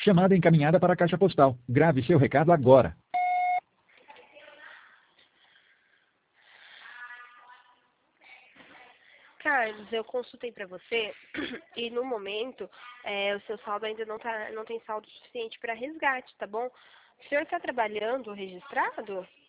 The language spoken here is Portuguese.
Chamada encaminhada para a caixa postal. Grave seu recado agora. Carlos, eu consultei para você e no momento o seu saldo ainda não tem saldo suficiente para resgate, tá bom? O senhor está trabalhando registrado?